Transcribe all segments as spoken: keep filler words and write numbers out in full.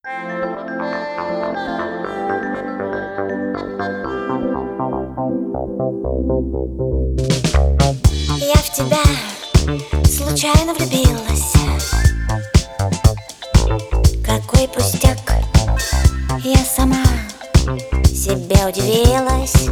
Я в тебя случайно влюбилась. Какой пустяк, я сама себе удивилась.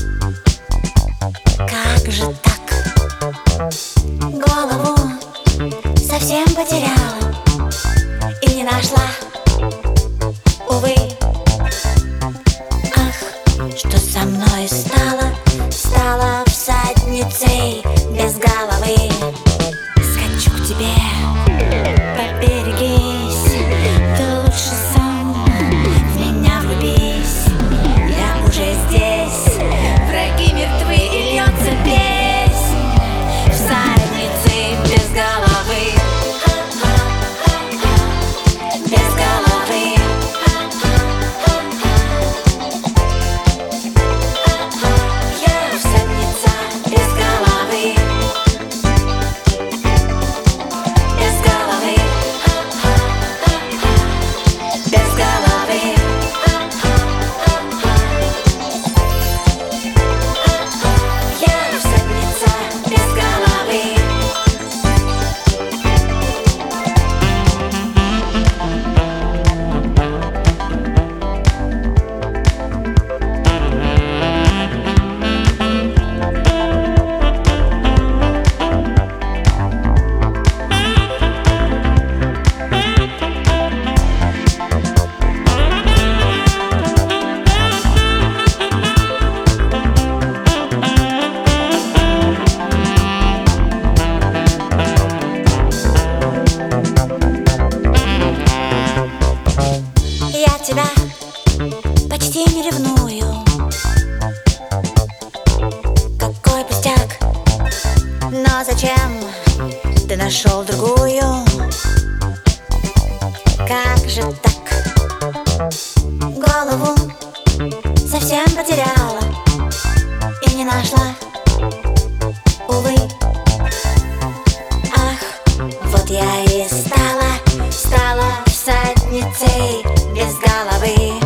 Как же так? Голову совсем потеряла и не нашла, увы. Ах, что со мной стало? Стала всадницей без головы. Скачу к тебе, поберегись, ты лучше сам в меня влюбись. Я уже здесь, враги мертвы и льется песнь всадницы без головы. Без головы. Я всадница без головы. Без головы. Без головы. Я всадница без головы. Я тебя почти не ревную. Какой пустяк, но зачем ты нашел другую? Как же так? Голову совсем потеряла и не нашла, увы. Ах, вот я и стала, стала всадницей без головы.